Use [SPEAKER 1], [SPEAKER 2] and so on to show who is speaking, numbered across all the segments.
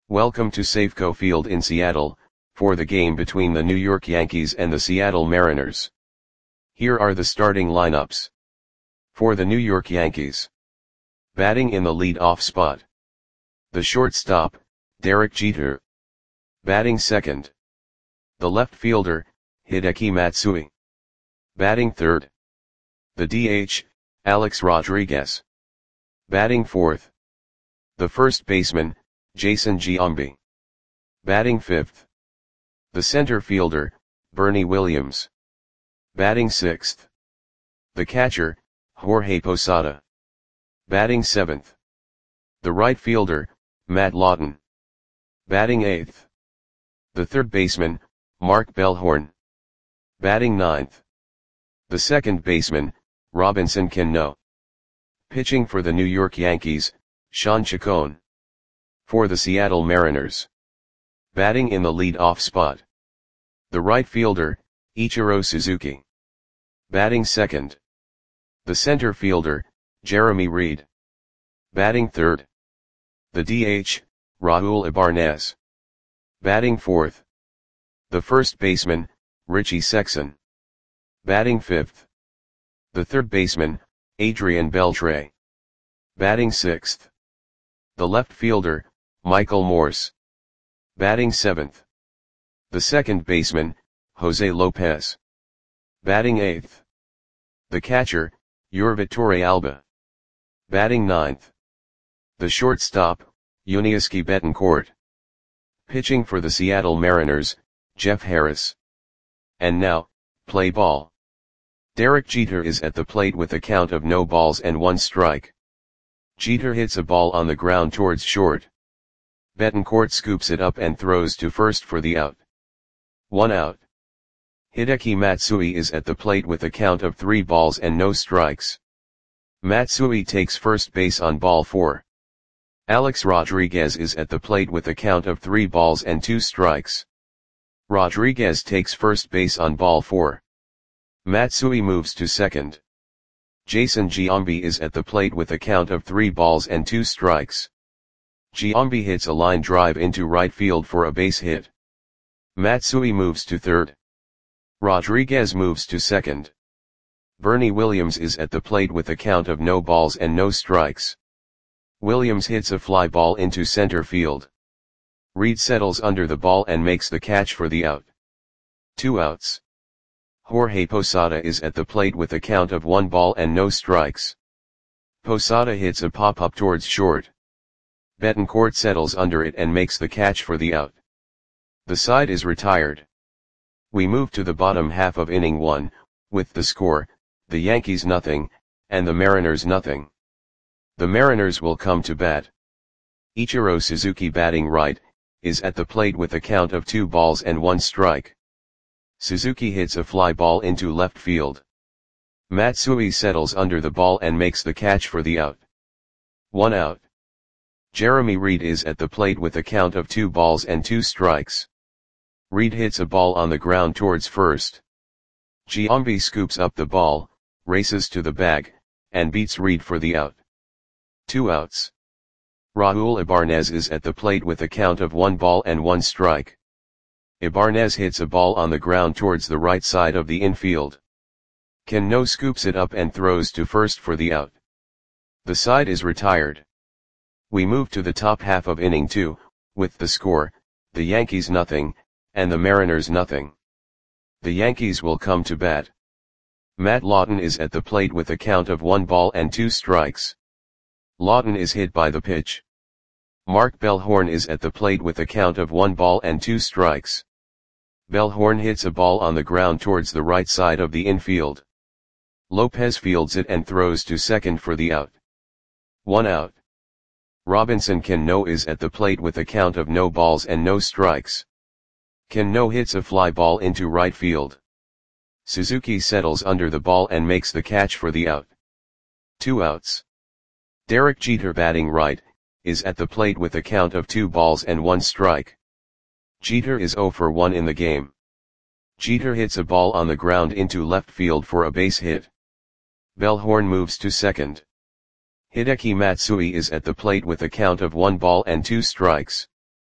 [SPEAKER 1] Welcome to Safeco Field in Seattle, for the game between the New York Yankees and the Seattle Mariners. Here are the starting lineups. For the New York Yankees. Batting in the lead-off spot. The shortstop, Derek Jeter. Batting second. The left fielder, Hideki Matsui. Batting third. The DH, Alex Rodriguez. Batting fourth. The first baseman, Jason Giambi. Batting fifth. The center fielder, Bernie Williams. Batting sixth. The catcher, Jorge Posada. Batting seventh. The right fielder, Matt Lawton. Batting eighth. The third baseman, Mark Bellhorn. Batting ninth. The second baseman, Robinson Cano. Pitching for the New York Yankees, Sean Chacon. For the Seattle Mariners. Batting in the lead-off spot. The right fielder, Ichiro Suzuki. Batting second. The center fielder, Jeremy Reed. Batting third. The DH, Raul Ibanez. Batting fourth. The first baseman, Richie Sexson. Batting fifth. The third baseman, Adrian Beltre. Batting sixth. The left fielder, Michael Morse. Batting seventh. The second baseman, Jose Lopez. Batting eighth. The catcher, Yurvit Torrealba. Batting ninth. The shortstop, Yuniesky Betancourt. Pitching for the Seattle Mariners, Jeff Harris. And now, play ball. Derek Jeter is at the plate with a count of no balls and one strike. Jeter hits a ball on the ground towards short. Betancourt scoops it up and throws to first for the out. 1 out. Hideki Matsui is at the plate with a count of 3 balls and no strikes. Matsui takes first base on ball 4. Alex Rodriguez is at the plate with a count of 3 balls and 2 strikes. Rodriguez takes first base on ball 4. Matsui moves to second. Jason Giambi is at the plate with a count of 3 balls and 2 strikes. Giambi hits a line drive into right field for a base hit. Matsui moves to third. Rodriguez moves to second. Bernie Williams is at the plate with a count of no balls and no strikes. Williams hits a fly ball into center field. Reed settles under the ball and makes the catch for the out. 2 outs. Jorge Posada is at the plate with a count of 1 ball and no strikes. Posada hits a pop-up towards short. Betancourt settles under it and makes the catch for the out. The side is retired. We move to the bottom half of inning 1, with the score, the Yankees nothing, and the Mariners nothing. The Mariners will come to bat. Ichiro Suzuki batting right, is at the plate with a count of 2 balls and 1 strike. Suzuki hits a fly ball into left field. Matsui settles under the ball and makes the catch for the out. 1 out. Jeremy Reed is at the plate with a count of 2 balls and 2 strikes. Reed hits a ball on the ground towards first. Giambi scoops up the ball, races to the bag, and beats Reed for the out. 2 outs. Raul Ibanez is at the plate with a count of 1 ball and 1 strike. Ibanez hits a ball on the ground towards the right side of the infield. Cano scoops it up and throws to first for the out. The side is retired. We move to the top half of inning 2, with the score, the Yankees nothing, and the Mariners nothing. The Yankees will come to bat. Matt Lawton is at the plate with a count of 1 ball and 2 strikes. Lawton is hit by the pitch. Mark Bellhorn is at the plate with a count of 1 ball and 2 strikes. Bellhorn hits a ball on the ground towards the right side of the infield. Lopez fields it and throws to second for the out. 1 out. Robinson Cano is at the plate with a count of no balls and no strikes. Cano hits a fly ball into right field. Suzuki settles under the ball and makes the catch for the out. 2 outs. Derek Jeter batting right, is at the plate with a count of 2 balls and 1 strike. Jeter is 0 for 1 in the game. Jeter hits a ball on the ground into left field for a base hit. Bellhorn moves to second. Hideki Matsui is at the plate with a count of 1 ball and 2 strikes.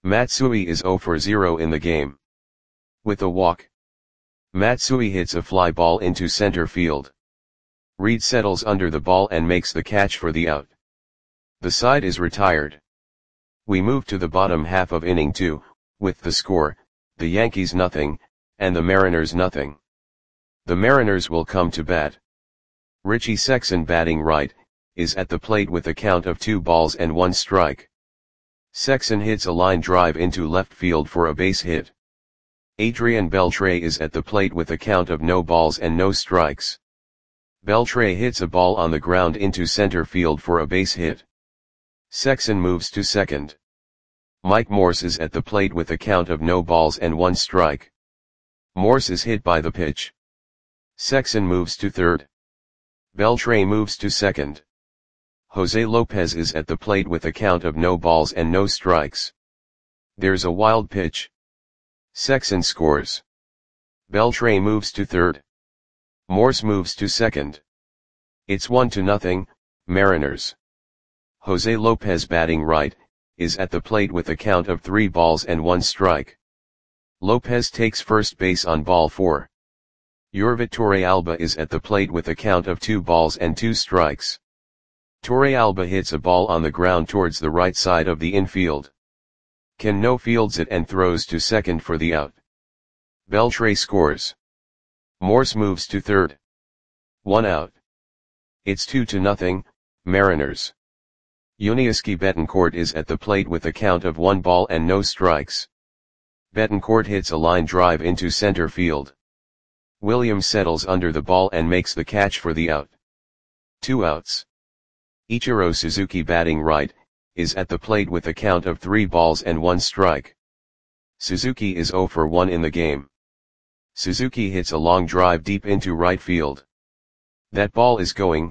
[SPEAKER 1] Matsui is 0 for 0 in the game. With a walk, Matsui hits a fly ball into center field. Reed settles under the ball and makes the catch for the out. The side is retired. We move to the bottom half of inning 2, with the score, the Yankees nothing, and the Mariners nothing. The Mariners will come to bat. Richie Sexson, batting right, is at the plate with a count of 2 balls and 1 strike. Sexson hits a line drive into left field for a base hit. Adrian Beltre is at the plate with a count of no balls and no strikes. Beltre hits a ball on the ground into center field for a base hit. Sexson moves to second. Mike Morse is at the plate with a count of no balls and 1 strike. Morse is hit by the pitch. Sexson moves to third. Beltre moves to second. Jose Lopez is at the plate with a count of no balls and no strikes. There's a wild pitch. Sexson scores. Beltre moves to third. Morse moves to second. It's 1-0, Mariners. Jose Lopez, batting right, is at the plate with a count of 3 balls and 1 strike. Lopez takes first base on ball 4. Yorvit Torrealba is at the plate with a count of 2 balls and 2 strikes. Torrealba hits a ball on the ground towards the right side of the infield. Cano fields it and throws to second for the out. Beltre scores. Morse moves to third. 1 out. It's 2-0, Mariners. Yuniesky Betancourt is at the plate with a count of 1 ball and no strikes. Betancourt hits a line drive into center field. Williams settles under the ball and makes the catch for the out. 2 outs. Ichiro Suzuki, batting right, is at the plate with a count of 3 balls and 1 strike. Suzuki is 0 for 1 in the game. Suzuki hits a long drive deep into right field. That ball is gone.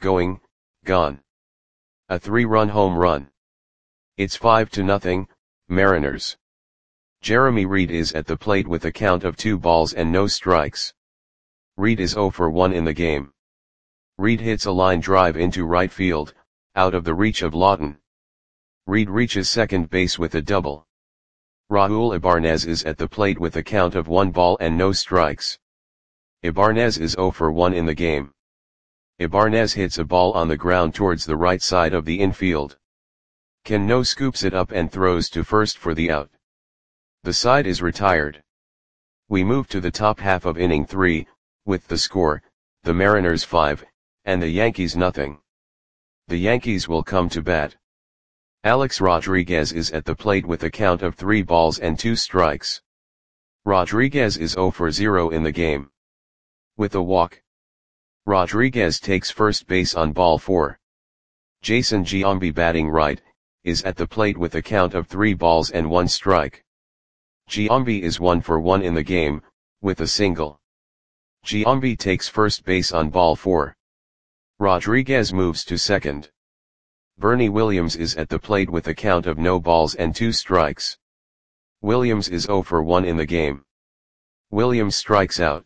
[SPEAKER 1] A 3-run home run. It's 5-0, Mariners. Jeremy Reed is at the plate with a count of 2 balls and no strikes. Reed is 0 for 1 in the game. Reed hits a line drive into right field, out of the reach of Lawton. Reed reaches second base with a double. Raul Ibanez is at the plate with a count of 1 ball and no strikes. Ibanez is 0 for 1 in the game. Ibanez hits a ball on the ground towards the right side of the infield. Cano scoops it up and throws to first for the out. The side is retired. We move to the top half of inning 3, with the score, the Mariners 5, and the Yankees nothing. The Yankees will come to bat. Alex Rodriguez is at the plate with a count of 3 balls and 2 strikes. Rodriguez is 0 for 0 in the game. With a walk, Rodriguez takes first base on ball 4. Jason Giambi, batting right, is at the plate with a count of 3 balls and 1 strike. Giambi is 1 for 1 in the game, with a single. Giambi takes first base on ball 4. Rodriguez moves to second. Bernie Williams is at the plate with a count of no balls and 2 strikes. Williams is 0 for 1 in the game. Williams strikes out.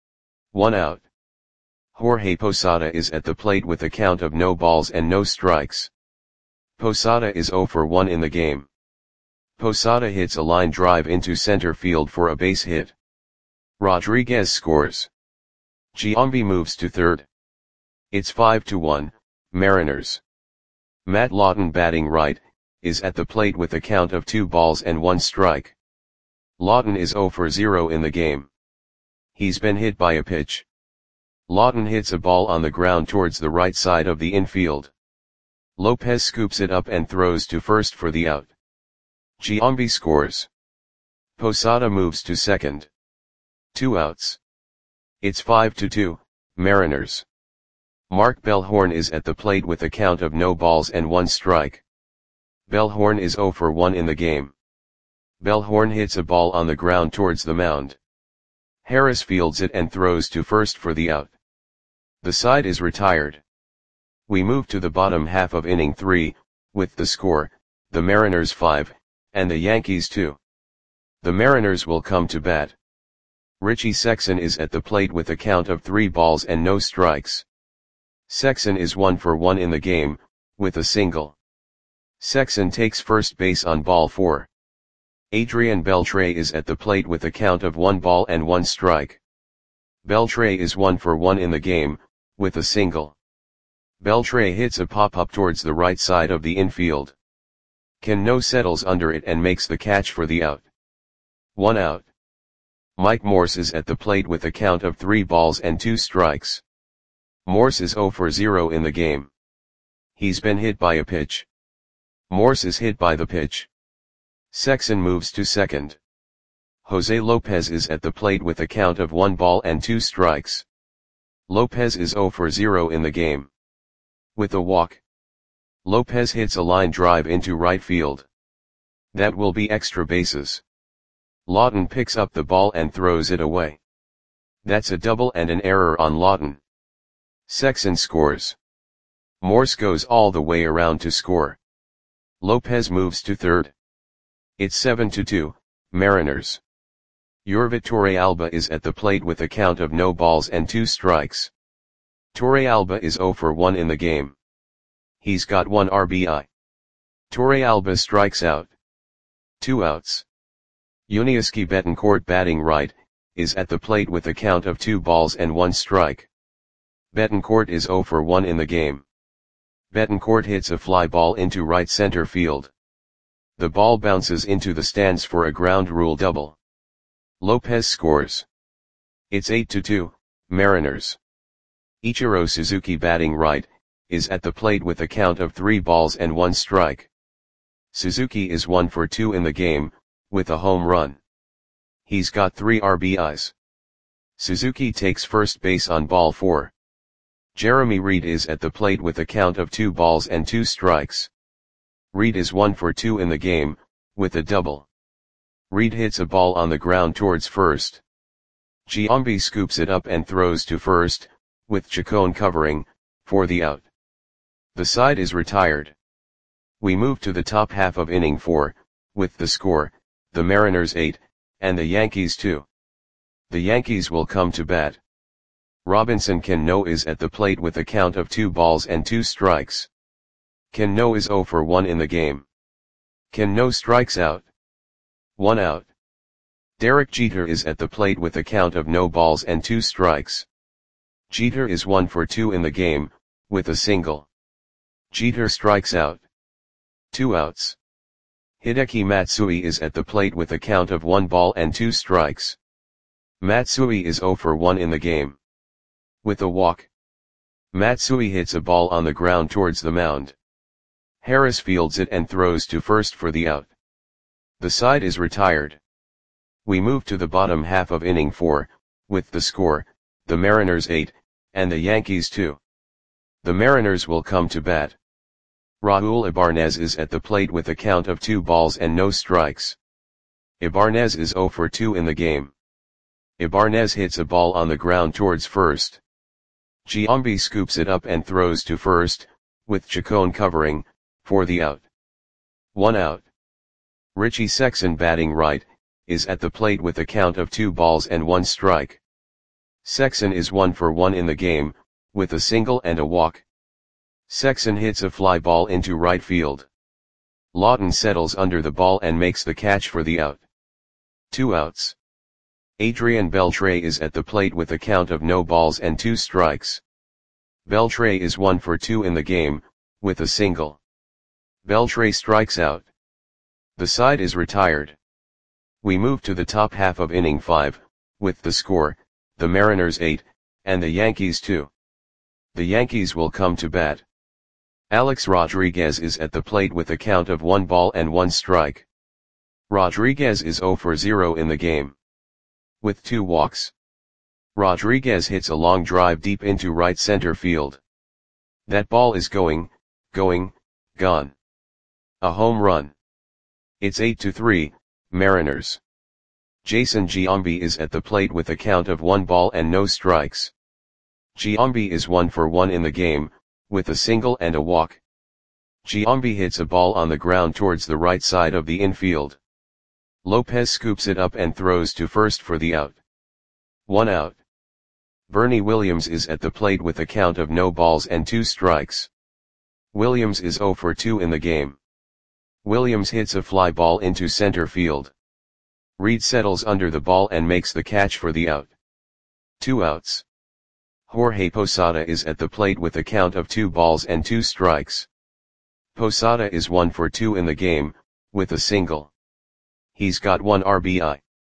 [SPEAKER 1] 1 out. Jorge Posada is at the plate with a count of no balls and no strikes. Posada is 0 for 1 in the game. Posada hits a line drive into center field for a base hit. Rodriguez scores. Giambi moves to third. It's 5-1, Mariners. Matt Lawton, batting right, is at the plate with a count of 2 balls and 1 strike. Lawton is 0 for 0 in the game. He's been hit by a pitch. Lawton hits a ball on the ground towards the right side of the infield. Lopez scoops it up and throws to first for the out. Giambi scores. Posada moves to second. 2 outs. It's 5-2, Mariners. Mark Bellhorn is at the plate with a count of no balls and 1 strike. Bellhorn is 0 for 1 in the game. Bellhorn hits a ball on the ground towards the mound. Harris fields it and throws to first for the out. The side is retired. We move to the bottom half of inning 3, with the score, the Mariners 5, and the Yankees 2. The Mariners will come to bat. Richie Sexson is at the plate with a count of 3 balls and no strikes. Sexson is 1 for 1 in the game, with a single. Sexson takes first base on ball 4. Adrian Beltre is at the plate with a count of 1 ball and 1 strike. Beltre is 1 for 1 in the game, with a single. Beltre hits a pop-up towards the right side of the infield. Cano settles under it and makes the catch for the out. 1 out. Mike Morse is at the plate with a count of 3 balls and 2 strikes. Morse is 0 for 0 in the game. He's been hit by a pitch. Morse is hit by the pitch. Sexson moves to second. Jose Lopez is at the plate with a count of 1 ball and 2 strikes. Lopez is 0 for 0 in the game. With a walk, Lopez hits a line drive into right field. That will be extra bases. Lawton picks up the ball and throws it away. That's a double and an error on Lawton. Sexson scores. Morse goes all the way around to score. Lopez moves to third. It's 7-2, Mariners. Yorvit Torrealba is at the plate with a count of no balls and 2 strikes. Torrealba is 0 for 1 in the game. He's got 1 RBI. Torrealba strikes out. 2 outs. Yuniesky Betancourt, batting right, is at the plate with a count of 2 balls and 1 strike. Betancourt is 0 for 1 in the game. Betancourt hits a fly ball into right center field. The ball bounces into the stands for a ground rule double. Lopez scores. It's 8-2, Mariners. Ichiro Suzuki, batting right, is at the plate with a count of 3 balls and 1 strike. Suzuki is 1 for 2 in the game, with a home run. He's got 3 RBIs. Suzuki takes first base on ball 4. Jeremy Reed is at the plate with a count of 2 balls and 2 strikes. Reed is 1 for 2 in the game, with a double. Reed hits a ball on the ground towards first. Giambi scoops it up and throws to first, with Chacon covering, for the out. The side is retired. We move to the top half of inning 4, with the score, the Mariners 8, and the Yankees 2. The Yankees will come to bat. Robinson Cano is at the plate with a count of 2 balls and 2 strikes. Cano is 0 for 1 in the game. Cano strikes out. 1 out. Derek Jeter is at the plate with a count of no balls and 2 strikes. Jeter is 1 for 2 in the game, with a single. Jeter strikes out. 2 outs. Hideki Matsui is at the plate with a count of 1 ball and 2 strikes. Matsui is 0 for 1 in the game. With a walk, Matsui hits a ball on the ground towards the mound. Harris fields it and throws to first for the out. The side is retired. We move to the bottom half of inning 4, with the score, the Mariners 8, and the Yankees 2. The Mariners will come to bat. Raul Ibanez is at the plate with a count of 2 balls and no strikes. Ibanez is 0 for 2 in the game. Ibanez hits a ball on the ground towards first. Giambi scoops it up and throws to first, with Chacon covering, for the out. 1 out. Richie Sexson, batting right, is at the plate with a count of 2 balls and 1 strike. Sexson is 1 for 1 in the game, with a single and a walk. Sexson hits a fly ball into right field. Lawton settles under the ball and makes the catch for the out. 2 outs. Adrian Beltre is at the plate with a count of no balls and 2 strikes. Beltre is 1 for 2 in the game, with a single. Beltre strikes out. The side is retired. We move to the top half of inning 5, with the score, the Mariners 8, and the Yankees 2. The Yankees will come to bat. Alex Rodriguez is at the plate with a count of 1 ball and 1 strike. Rodriguez is 0 for 0 in the game. With 2 walks, Rodriguez hits a long drive deep into right center field. That ball is gone. A home run. It's 8-3, Mariners. Jason Giambi is at the plate with a count of 1 ball and no strikes. Giambi is 1 for 1 in the game, with a single and a walk. Giambi hits a ball on the ground towards the right side of the infield. Lopez scoops it up and throws to first for the out. 1 out. Bernie Williams is at the plate with a count of no balls and 2 strikes. Williams is 0 for 2 in the game. Williams hits a fly ball into center field. Reed settles under the ball and makes the catch for the out. 2 outs. Jorge Posada is at the plate with a count of 2 balls and 2 strikes. Posada is 1 for 2 in the game, with a single. He's got 1 RBI.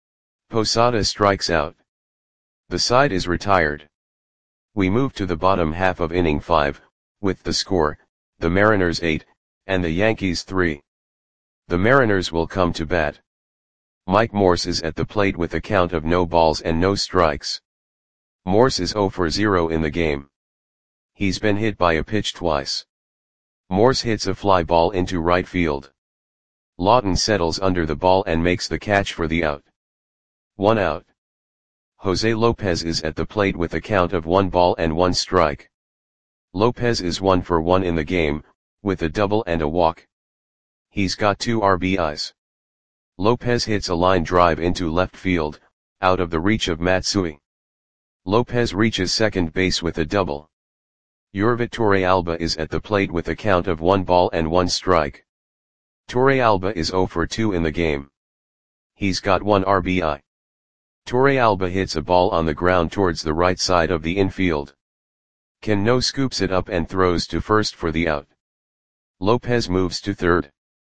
[SPEAKER 1] Posada strikes out. The side is retired. We move to the bottom half of inning 5, with the score, the Mariners 8, and the Yankees 3. The Mariners will come to bat. Mike Morse is at the plate with a count of no balls and no strikes. Morse is 0 for 0 in the game. He's been hit by a pitch twice. Morse hits a fly ball into right field. Lawton settles under the ball and makes the catch for the out. 1 out. Jose Lopez is at the plate with a count of 1 ball and 1 strike. Lopez is 1 for 1 in the game, with a double and a walk. He's got 2 RBIs. Lopez hits a line drive into left field, out of the reach of Matsui. Lopez reaches second base with a double. Yorvit Torrealba is at the plate with a count of 1 ball and 1 strike. Torrealba is 0 for 2 in the game. He's got 1 RBI. Torrealba hits a ball on the ground towards the right side of the infield. Cano scoops it up and throws to first for the out. Lopez moves to third.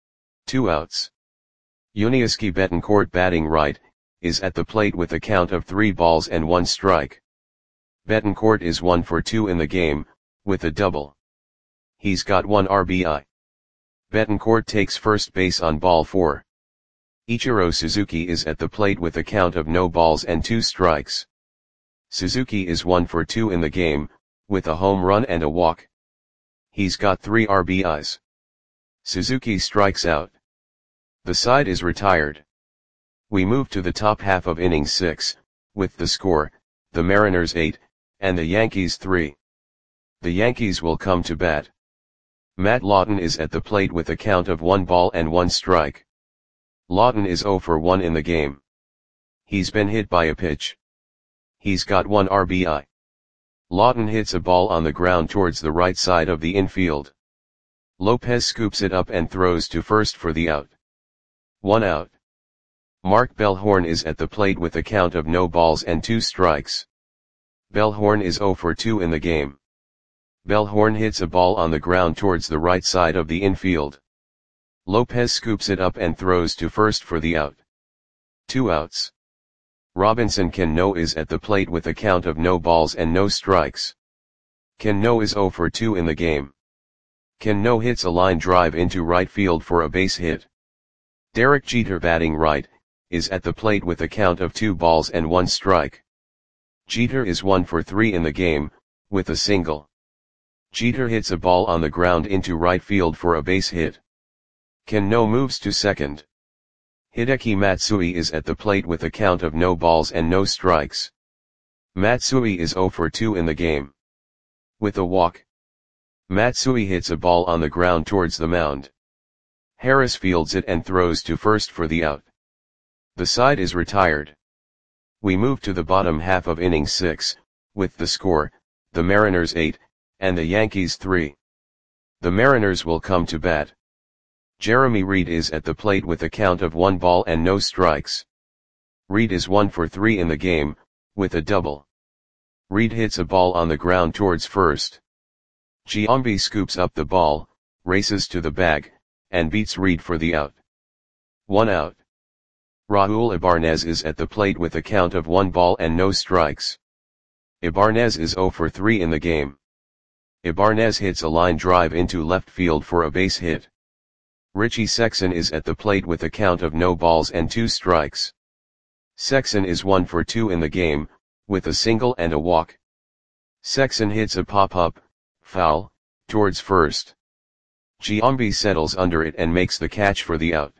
[SPEAKER 1] 2 outs. Yuniesky Betancourt, batting right, is at the plate with a count of 3 balls and 1 strike. Betancourt is 1 for 2 in the game, with a double. He's got 1 RBI. Betancourt takes first base on ball 4. Ichiro Suzuki is at the plate with a count of no balls and 2 strikes. Suzuki is 1 for 2 in the game, with a home run and a walk. He's got 3 RBIs. Suzuki strikes out. The side is retired. We move to the top half of inning 6, with the score, the Mariners 8, and the Yankees 3. The Yankees will come to bat. Matt Lawton is at the plate with a count of 1 ball and 1 strike. Lawton is 0 for 1 in the game. He's been hit by a pitch. He's got 1 RBI. Lawton hits a ball on the ground towards the right side of the infield. Lopez scoops it up and throws to first for the out. 1 out. Mark Bellhorn is at the plate with a count of no balls and 2 strikes. Bellhorn is 0 for 2 in the game. Bellhorn hits a ball on the ground towards the right side of the infield. Lopez scoops it up and throws to first for the out. 2 outs. Robinson Cano is at the plate with a count of no balls and no strikes. Cano is 0 for 2 in the game. Cano hits a line drive into right field for a base hit. Derek Jeter, batting right, is at the plate with a count of 2 balls and 1 strike. Jeter is 1 for 3 in the game, with a single. Jeter hits a ball on the ground into right field for a base hit. Cano moves to second. Hideki Matsui is at the plate with a count of no balls and no strikes. Matsui is 0 for 2 in the game. With a walk. Matsui hits a ball on the ground towards the mound. Harris fields it and throws to first for the out. The side is retired. We move to the bottom half of inning 6, with the score, the Mariners 8, and the Yankees 3. The Mariners will come to bat. Jeremy Reed is at the plate with a count of 1 ball and no strikes. Reed is 1 for 3 in the game, with a double. Reed hits a ball on the ground towards first. Giambi scoops up the ball, races to the bag, and beats Reed for the out. 1 out. Raul Ibanez is at the plate with a count of 1 ball and no strikes. Ibanez is 0 for 3 in the game. Ibanez hits a line drive into left field for a base hit. Richie Sexson is at the plate with a count of no balls and 2 strikes. Sexson is 1 for 2 in the game, with a single and a walk. Sexson hits a pop-up, foul, towards first. Giambi settles under it and makes the catch for the out.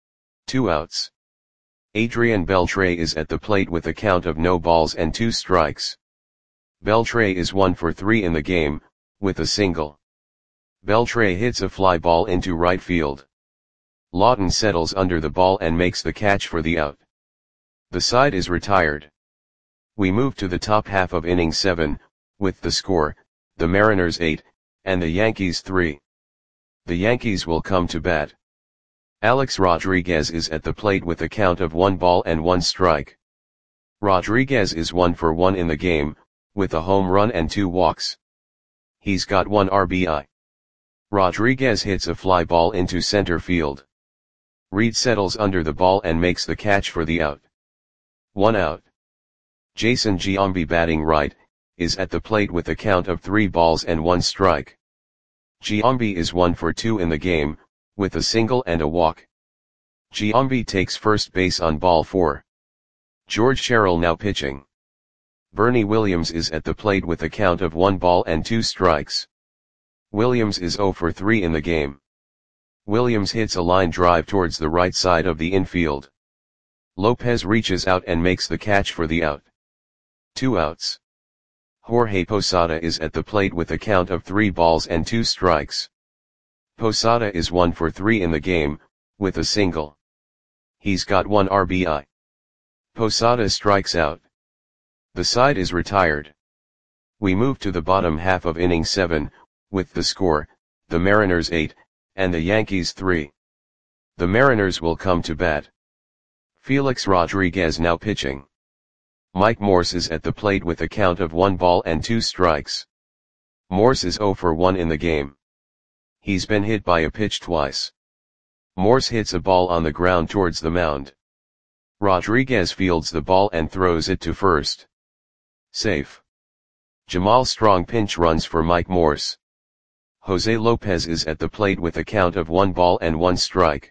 [SPEAKER 1] 2 outs. Adrian Beltre is at the plate with a count of no balls and 2 strikes. Beltre is 1 for 3 in the game, with a single. Beltre hits a fly ball into right field. Lawton settles under the ball and makes the catch for the out. The side is retired. We move to the top half of inning 7, with the score, the Mariners 8, and the Yankees 3. The Yankees will come to bat. Alex Rodriguez is at the plate with a count of 1 ball and 1 strike. Rodriguez is 1 for 1 in the game, with a home run and 2 walks. He's got 1 RBI. Rodriguez hits a fly ball into center field. Reed settles under the ball and makes the catch for the out. 1 out. Jason Giambi, batting right, is at the plate with a count of 3 balls and 1 strike. Giambi is 1 for 2 in the game, with a single and a walk. Giambi takes first base on ball 4. George Sherrill now pitching. Bernie Williams is at the plate with a count of 1 ball and 2 strikes. Williams is 0 for 3 in the game. Williams hits a line drive towards the right side of the infield. Lopez reaches out and makes the catch for the out. 2 outs. Jorge Posada is at the plate with a count of 3 balls and 2 strikes. Posada is 1 for 3 in the game, with a single. He's got 1 RBI. Posada strikes out. The side is retired. We move to the bottom half of inning 7, with the score, the Mariners 8, and the Yankees 3. The Mariners will come to bat. Felix Rodriguez now pitching. Mike Morse is at the plate with a count of 1 ball and 2 strikes. Morse is 0 for 1 in the game. He's been hit by a pitch twice. Morse hits a ball on the ground towards the mound. Rodriguez fields the ball and throws it to first. Safe. Jamal Strong pinch runs for Mike Morse. Jose Lopez is at the plate with a count of 1 ball and 1 strike.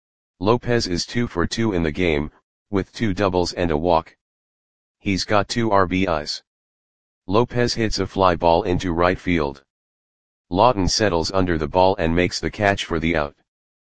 [SPEAKER 1] Lopez is 2 for 2 in the game, with 2 doubles and a walk. He's got 2 RBIs. Lopez hits a fly ball into right field. Lawton settles under the ball and makes the catch for the out.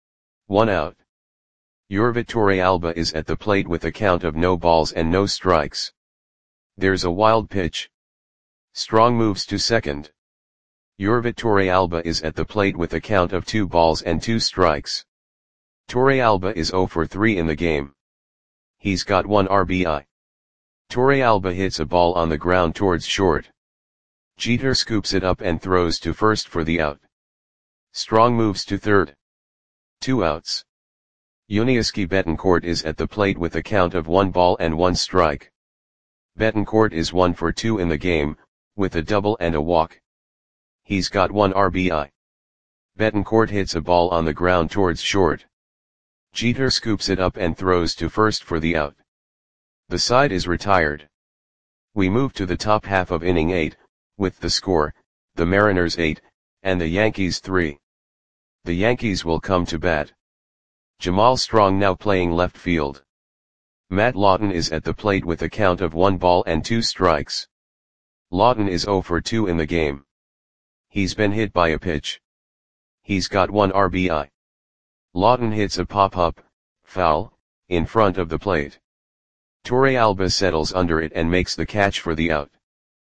[SPEAKER 1] 1 out. Yorvit Torrealba is at the plate with a count of no balls and no strikes. There's a wild pitch. Strong moves to second. Yorvit Torrealba is at the plate with a count of 2 balls and 2 strikes. Torrealba is 0 for 3 in the game. He's got 1 RBI. Torrealba hits a ball on the ground towards short. Jeter scoops it up and throws to first for the out. Strong moves to third. 2 outs. Yuniesky Betancourt is at the plate with a count of 1 ball and 1 strike. Betancourt is 1 for 2 in the game, with a double and a walk. He's got 1 RBI. Betancourt hits a ball on the ground towards short. Jeter scoops it up and throws to first for the out. The side is retired. We move to the top half of inning 8, with the score, the Mariners 8, and the Yankees 3. The Yankees will come to bat. Jamal Strong now playing left field. Matt Lawton is at the plate with a count of 1 ball and 2 strikes. Lawton is 0 for 2 in the game. He's been hit by a pitch. He's got 1 RBI. Lawton hits a pop-up, foul, in front of the plate. Torrealba settles under it and makes the catch for the out.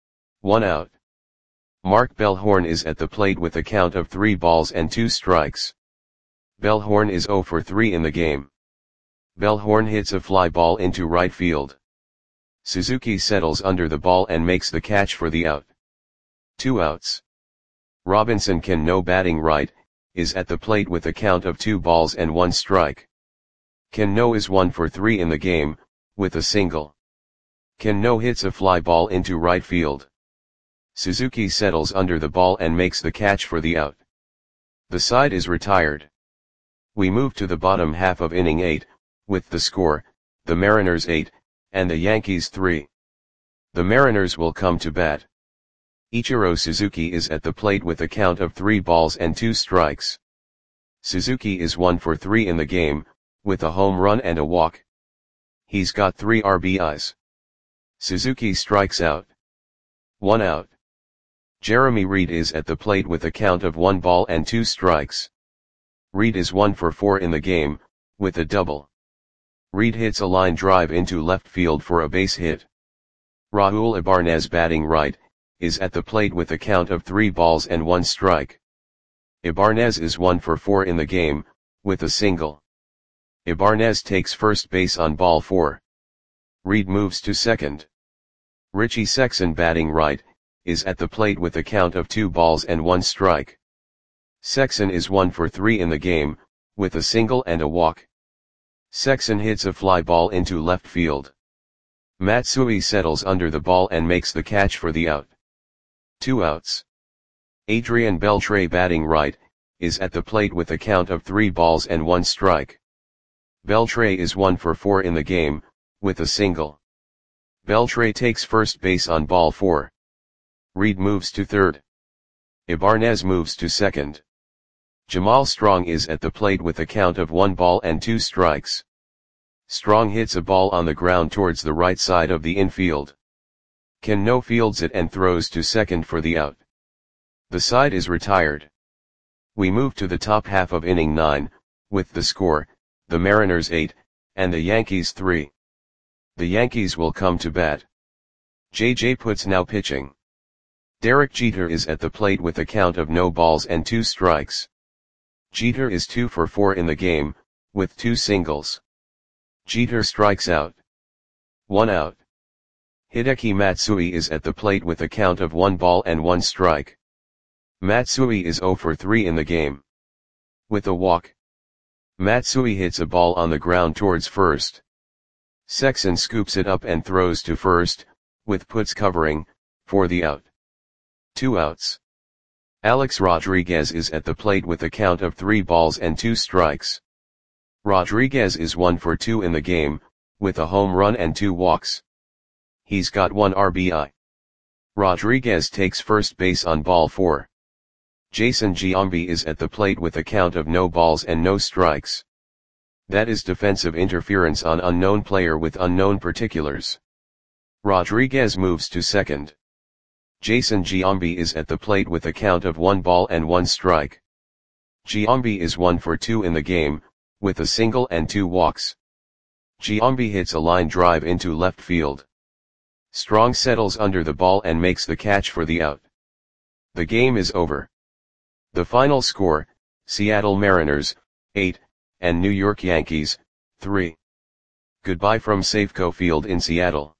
[SPEAKER 1] 1 out. Mark Bellhorn is at the plate with a count of 3 balls and 2 strikes. Bellhorn is 0 for 3 in the game. Bellhorn hits a fly ball into right field. Suzuki settles under the ball and makes the catch for the out. 2 outs. Robinson Cano, batting right, is at the plate with a count of 2 balls and 1 strike. Cano is 1 for 3 in the game, with a single. Cano hits a fly ball into right field. Suzuki settles under the ball and makes the catch for the out. The side is retired. We move to the bottom half of inning 8, with the score, the Mariners 8, and the Yankees 3. The Mariners will come to bat. Ichiro Suzuki is at the plate with a count of 3 balls and 2 strikes. Suzuki is 1 for 3 in the game, with a home run and a walk. He's got 3 RBIs. Suzuki strikes out. 1 out. Jeremy Reed is at the plate with a count of 1 ball and 2 strikes. Reed is 1 for 4 in the game, with a double. Reed hits a line drive into left field for a base hit. Raul Ibanez, batting right, is at the plate with a count of 3 balls and 1 strike. Ibanez is 1 for 4 in the game, with a single. Ibanez takes first base on ball 4. Reed moves to second. Richie Sexson, batting right, is at the plate with a count of 2 balls and 1 strike. Sexson is 1 for 3 in the game, with a single and a walk. Sexson hits a fly ball into left field. Matsui settles under the ball and makes the catch for the out. 2 outs. Adrian Beltre, batting right, is at the plate with a count of 3 balls and 1 strike. Beltre is 1 for 4 in the game, with a single. Beltre takes first base on ball 4. Reed moves to third. Ibanez moves to second. Jamal Strong is at the plate with a count of 1 ball and 2 strikes. Strong hits a ball on the ground towards the right side of the infield. Cano fields it and throws to second for the out. The side is retired. We move to the top half of inning 9, with the score, the Mariners 8, and the Yankees 3. The Yankees will come to bat. J.J. Putz now pitching. Derek Jeter is at the plate with a count of no balls and 2 strikes. Jeter is 2 for 4 in the game, with 2 singles. Jeter strikes out. 1 out. Hideki Matsui is at the plate with a count of 1 ball and 1 strike. Matsui is 0 for 3 in the game. With a walk. Matsui hits a ball on the ground towards first. Sexson scoops it up and throws to first, with Putz covering, for the out. 2 outs. Alex Rodriguez is at the plate with a count of 3 balls and 2 strikes. Rodriguez is 1 for 2 in the game, with a home run and 2 walks. He's got 1 RBI. Rodriguez takes first base on ball 4. Jason Giambi is at the plate with a count of no balls and no strikes. That is defensive interference on unknown player with unknown particulars. Rodriguez moves to second. Jason Giambi is at the plate with a count of 1 ball and 1 strike. Giambi is 1 for 2 in the game, with a single and 2 walks. Giambi hits a line drive into left field. Strong settles under the ball and makes the catch for the out. The game is over. The final score, Seattle Mariners, 8, and New York Yankees, 3. Goodbye from Safeco Field in Seattle.